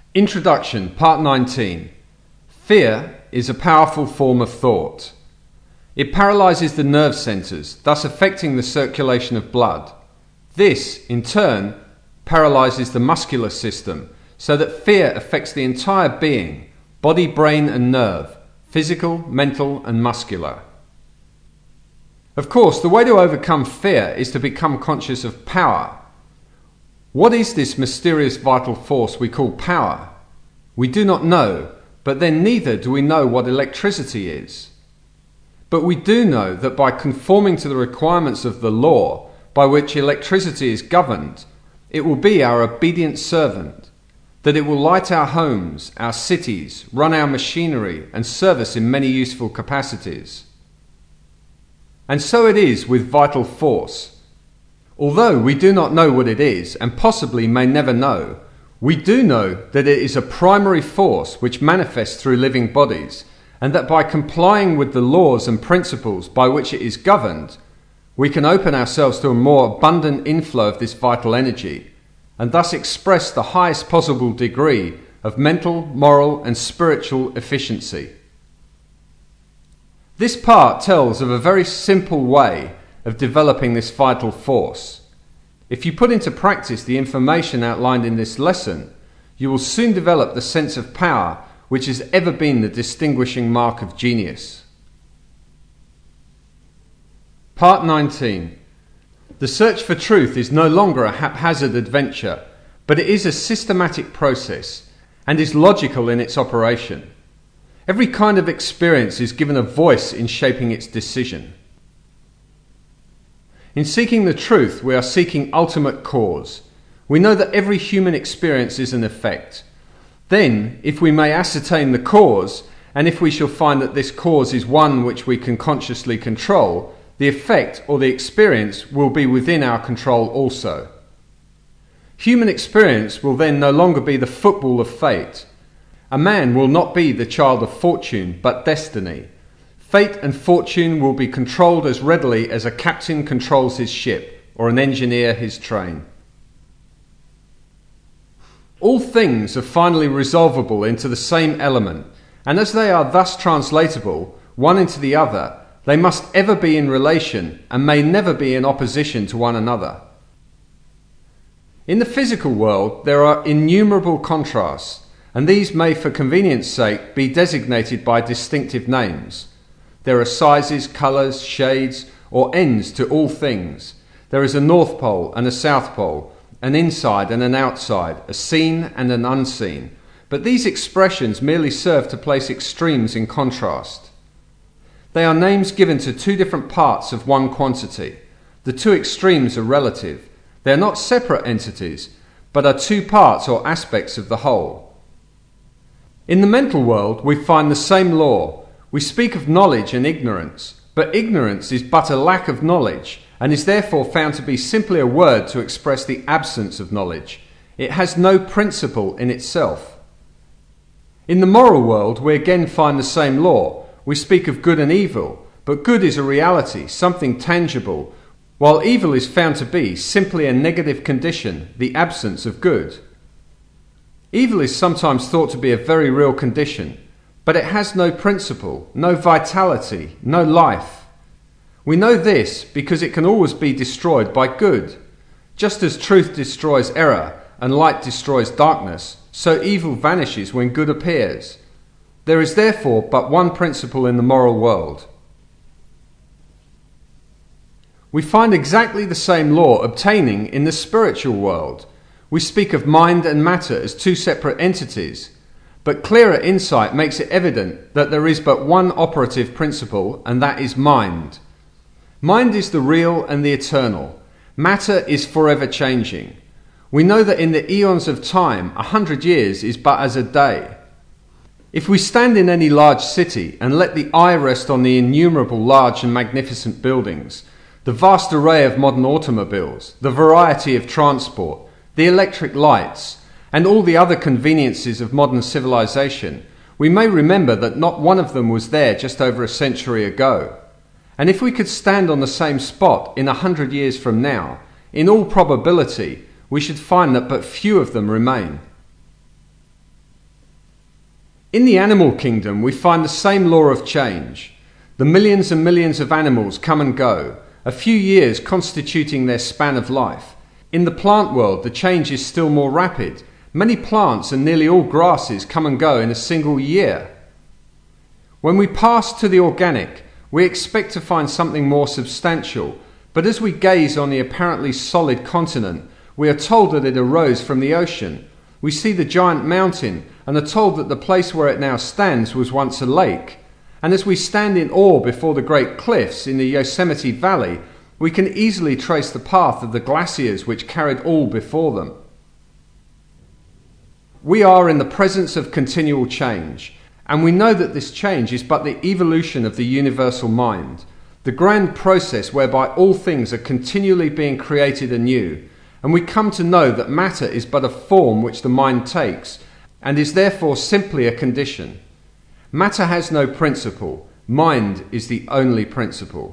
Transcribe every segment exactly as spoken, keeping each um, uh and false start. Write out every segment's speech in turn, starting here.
Introduction, Part nineteen. Fear is a powerful form of thought. It paralyzes the nerve centers, thus affecting the circulation of blood. This, in turn, paralyzes the muscular system, so that fear affects the entire being, body, brain and nerve, physical, mental and muscular. Of course, the way to overcome fear is to become conscious of power. What is this mysterious vital force we call power? We do not know, but then neither do we know what electricity is. But we do know that by conforming to the requirements of the law by which electricity is governed, it will be our obedient servant, that it will light our homes, our cities, run our machinery and serve us in many useful capacities. And so it is with vital force. Although we do not know what it is, and possibly may never know, we do know that it is a primary force which manifests through living bodies, and that by complying with the laws and principles by which it is governed, we can open ourselves to a more abundant inflow of this vital energy, and thus express the highest possible degree of mental, moral, and spiritual efficiency. This part tells of a very simple way of developing this vital force. If you put into practice the information outlined in this lesson, you will soon develop the sense of power which has ever been the distinguishing mark of genius. Part nineteen. The search for truth is no longer a haphazard adventure, but it is a systematic process and is logical in its operation. Every kind of experience is given a voice in shaping its decision. In seeking the truth, we are seeking ultimate cause. We know that every human experience is an effect. Then, if we may ascertain the cause, and if we shall find that this cause is one which we can consciously control, the effect or the experience will be within our control also. Human experience will then no longer be the football of fate. A man will not be the child of fortune, but destiny. Fate and fortune will be controlled as readily as a captain controls his ship, or an engineer his train. All things are finally resolvable into the same element, and as they are thus translatable, one into the other, they must ever be in relation and may never be in opposition to one another. In the physical world, there are innumerable contrasts, and these may for convenience sake be designated by distinctive names. There are sizes, colours, shades, or ends to all things. There is a North Pole and a South Pole, an inside and an outside, a seen and an unseen. But these expressions merely serve to place extremes in contrast. They are names given to two different parts of one quantity. The two extremes are relative. They are not separate entities, but are two parts or aspects of the whole. In the mental world, we find the same law. We speak of knowledge and ignorance, but ignorance is but a lack of knowledge, and is therefore found to be simply a word to express the absence of knowledge. It has no principle in itself. In the moral world, we again find the same law. We speak of good and evil, but good is a reality, something tangible, while evil is found to be simply a negative condition, the absence of good. Evil is sometimes thought to be a very real condition, but it has no principle, no vitality, no life. We know this because it can always be destroyed by good. Just as truth destroys error and light destroys darkness, so evil vanishes when good appears. There is therefore but one principle in the moral world. We find exactly the same law obtaining in the spiritual world. We speak of mind and matter as two separate entities, but clearer insight makes it evident that there is but one operative principle, and that is mind. Mind is the real and the eternal. Matter is forever changing. We know that in the eons of time, a hundred years is but as a day. If we stand in any large city and let the eye rest on the innumerable large and magnificent buildings, the vast array of modern automobiles, the variety of transport, the electric lights, and all the other conveniences of modern civilization, we may remember that not one of them was there just over a century ago. And if we could stand on the same spot in a hundred years from now, in all probability, we should find that but few of them remain. In the animal kingdom, we find the same law of change. The millions and millions of animals come and go, a few years constituting their span of life. In the plant world, the change is still more rapid. Many plants and nearly all grasses come and go in a single year. When we pass to the organic, we expect to find something more substantial, but as we gaze on the apparently solid continent, we are told that it arose from the ocean. We see the giant mountain and are told that the place where it now stands was once a lake. And as we stand in awe before the great cliffs in the Yosemite Valley, we can easily trace the path of the glaciers which carried all before them. We are in the presence of continual change, and we know that this change is but the evolution of the universal mind, the grand process whereby all things are continually being created anew, and we come to know that matter is but a form which the mind takes, and is therefore simply a condition. Matter has no principle, mind is the only principle.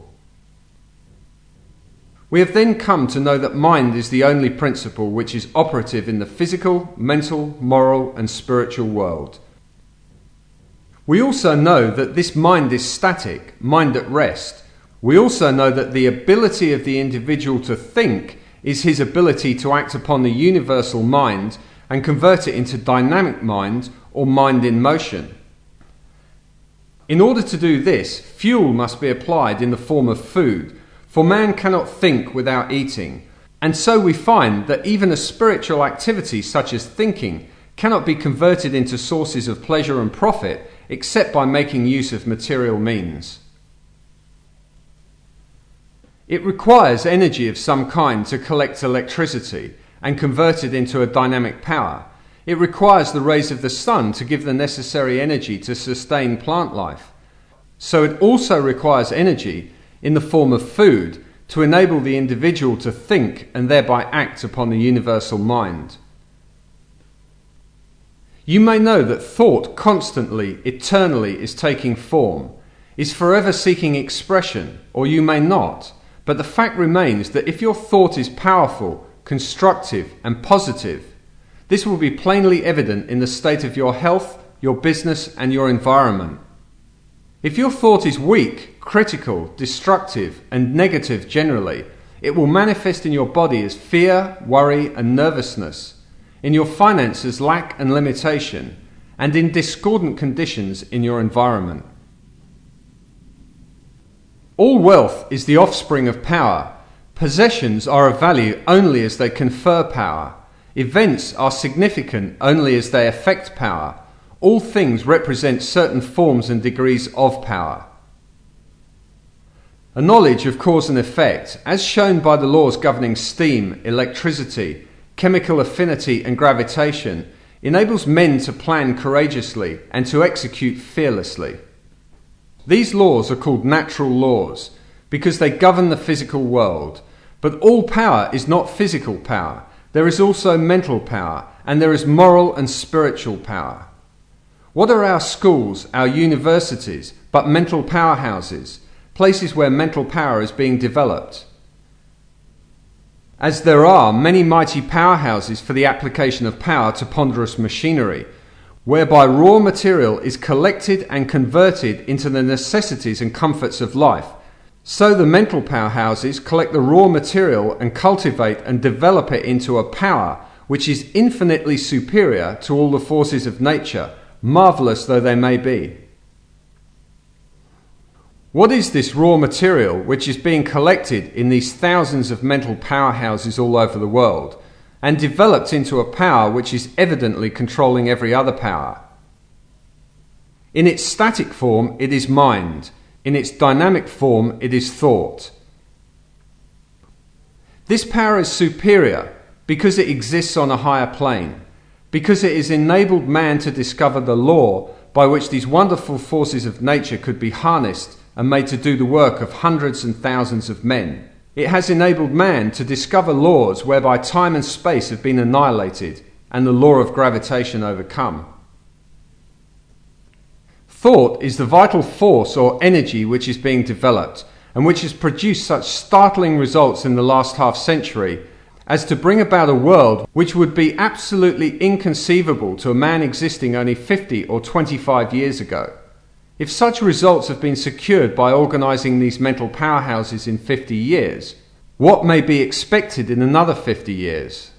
We have then come to know that mind is the only principle which is operative in the physical, mental, moral and spiritual world. We also know that this mind is static, mind at rest. We also know that the ability of the individual to think is his ability to act upon the universal mind and convert it into dynamic mind or mind in motion. In order to do this, fuel must be applied in the form of food, for man cannot think without eating. And so we find that even a spiritual activity such as thinking cannot be converted into sources of pleasure and profit except by making use of material means. It requires energy of some kind to collect electricity and convert it into a dynamic power. It requires the rays of the sun to give the necessary energy to sustain plant life. So it also requires energy in the form of food to enable the individual to think and thereby act upon the universal mind. You may know that thought constantly, eternally is taking form, is forever seeking expression, or you may not, but the fact remains that if your thought is powerful, constructive and positive, this will be plainly evident in the state of your health, your business and your environment. If your thought is weak, critical, destructive and negative generally, it will manifest in your body as fear, worry and nervousness, in your finances lack and limitation, and in discordant conditions in your environment. All wealth is the offspring of power. Possessions are of value only as they confer power. Events are significant only as they affect power. All things represent certain forms and degrees of power. A knowledge of cause and effect, as shown by the laws governing steam, electricity, chemical affinity and gravitation, enables men to plan courageously and to execute fearlessly. These laws are called natural laws because they govern the physical world. But all power is not physical power. There is also mental power, and there is moral and spiritual power. What are our schools, our universities, but mental powerhouses, places where mental power is being developed? As there are many mighty powerhouses for the application of power to ponderous machinery, whereby raw material is collected and converted into the necessities and comforts of life, so the mental powerhouses collect the raw material and cultivate and develop it into a power which is infinitely superior to all the forces of nature, marvellous though they may be. What is this raw material which is being collected in these thousands of mental powerhouses all over the world and developed into a power which is evidently controlling every other power? In its static form, it is mind. In its dynamic form, it is thought. This power is superior because it exists on a higher plane, because it has enabled man to discover the law by which these wonderful forces of nature could be harnessed and made to do the work of hundreds and thousands of men. It has enabled man to discover laws whereby time and space have been annihilated and the law of gravitation overcome. Thought is the vital force or energy which is being developed and which has produced such startling results in the last half century as to bring about a world which would be absolutely inconceivable to a man existing only fifty or twenty-five years ago. If such results have been secured by organizing these mental powerhouses in fifty years, what may be expected in another fifty years?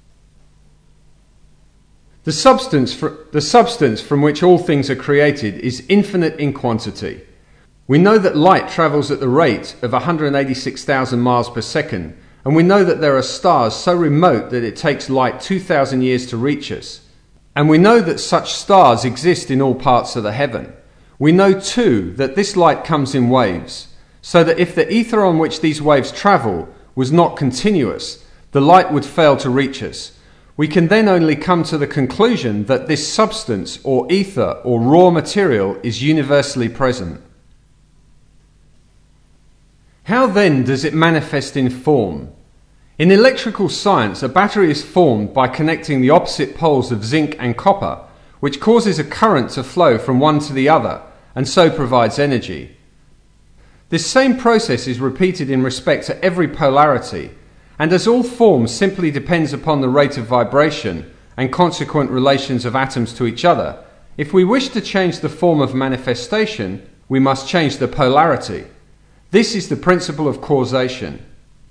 The substance, fr- the substance from which all things are created is infinite in quantity. We know that light travels at the rate of one hundred eighty-six thousand miles per second, and we know that there are stars so remote that it takes light two thousand years to reach us. And we know that such stars exist in all parts of the heaven. We know too that this light comes in waves, so that if the ether on which these waves travel was not continuous, the light would fail to reach us. We can then only come to the conclusion that this substance or ether or raw material is universally present. How then does it manifest in form? In electrical science, a battery is formed by connecting the opposite poles of zinc and copper, which causes a current to flow from one to the other, and so provides energy. This same process is repeated in respect to every polarity, and as all form simply depends upon the rate of vibration and consequent relations of atoms to each other, if we wish to change the form of manifestation, we must change the polarity. This is the principle of causation.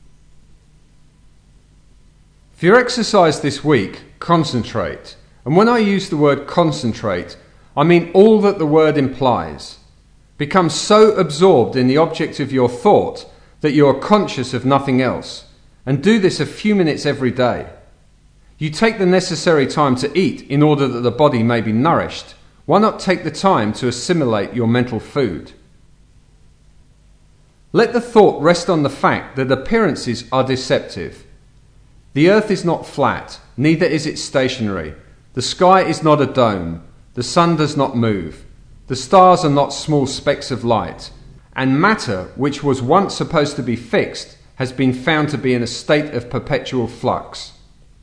For your exercise this week, concentrate. And when I use the word concentrate, I mean all that the word implies. Become so absorbed in the object of your thought that you are conscious of nothing else. And do this a few minutes every day. You take the necessary time to eat in order that the body may be nourished. Why not take the time to assimilate your mental food? Let the thought rest on the fact that appearances are deceptive. The earth is not flat, neither is it stationary. The sky is not a dome. The sun does not move. The stars are not small specks of light. And matter, which was once supposed to be fixed, has been found to be in a state of perpetual flux.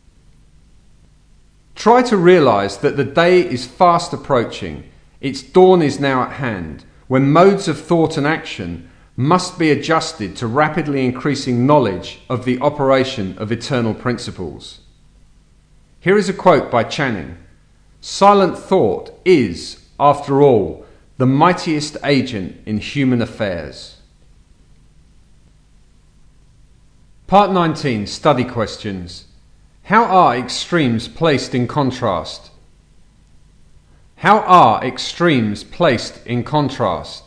Try to realize that the day is fast approaching. Its dawn is now at hand, when modes of thought and action must be adjusted to rapidly increasing knowledge of the operation of eternal principles. Here is a quote by Channing. Silent thought is, after all, the mightiest agent in human affairs. Part nineteen, Study Questions. How are extremes placed in contrast? How are extremes placed in contrast?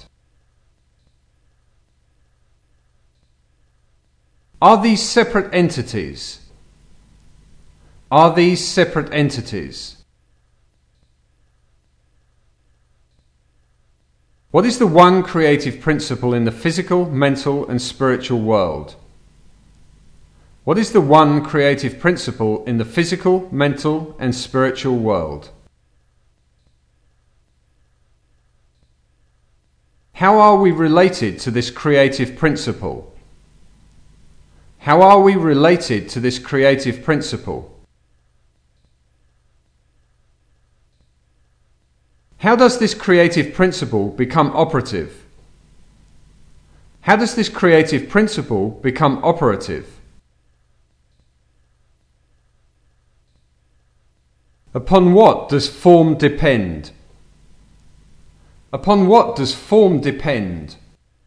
Are these separate entities? Are these separate entities? What is the one creative principle in the physical, mental, and spiritual world? What is the one creative principle in the physical, mental, and spiritual world? How are we related to this creative principle? How are we related to this creative principle? How does this creative principle become operative? How does this creative principle become operative? Upon what does form depend? Upon what does form depend?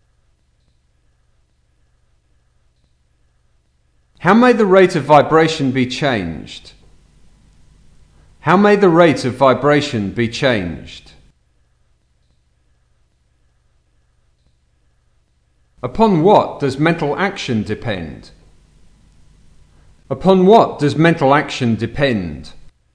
How may the rate of vibration be changed? How may the rate of vibration be changed? Upon what does mental action depend? Upon what does mental action depend?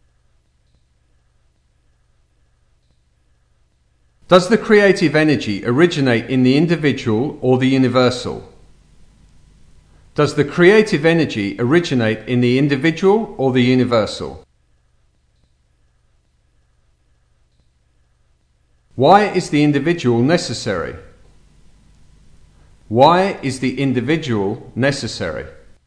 Does the creative energy originate in the individual or the universal? Does the creative energy originate in the individual or the universal? Why is the individual necessary? Why is the individual necessary?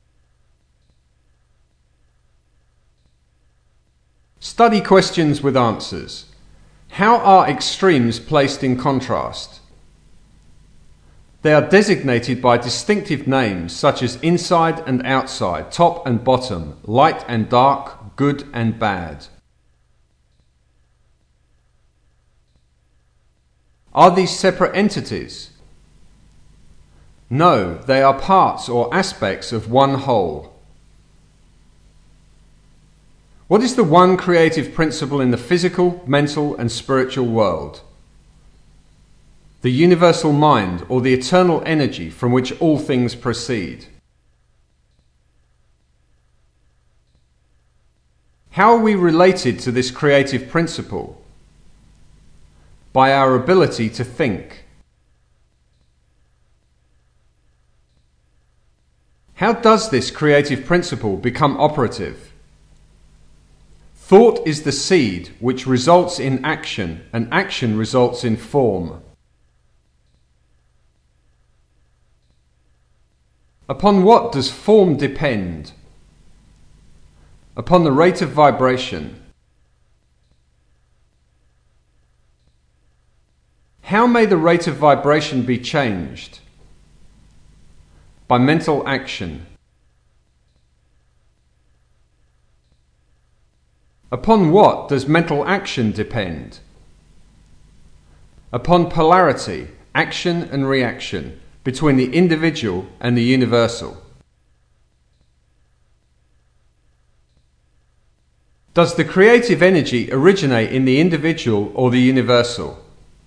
Study questions with answers. How are extremes placed in contrast? They are designated by distinctive names such as inside and outside, top and bottom, light and dark, good and bad. Are these separate entities? No, they are parts or aspects of one whole. What is the one creative principle in the physical, mental, and spiritual world? The universal mind, or the eternal energy from which all things proceed. How are we related to this creative principle? By our ability to think. How does this creative principle become operative? Thought is the seed which results in action, and action results in form. Upon what does form depend? Upon the rate of vibration. How may the rate of vibration be changed? By mental action. Upon what does mental action depend? Upon polarity, action and reaction, between the individual and the universal. Does the creative energy originate in the individual or the universal?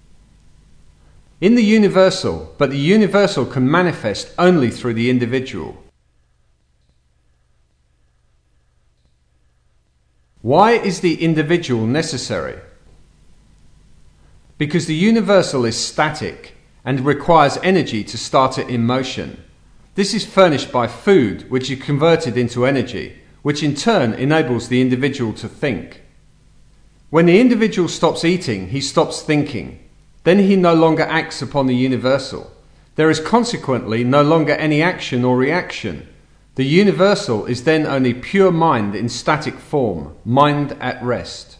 In the universal, but the universal can manifest only through the individual. Why is the individual necessary? Because the universal is static and requires energy to start it in motion. This is furnished by food, which is converted into energy, which in turn enables the individual to think. When the individual stops eating, he stops thinking. Then he no longer acts upon the universal. There is consequently no longer any action or reaction. The universal is then only pure mind in static form, mind at rest.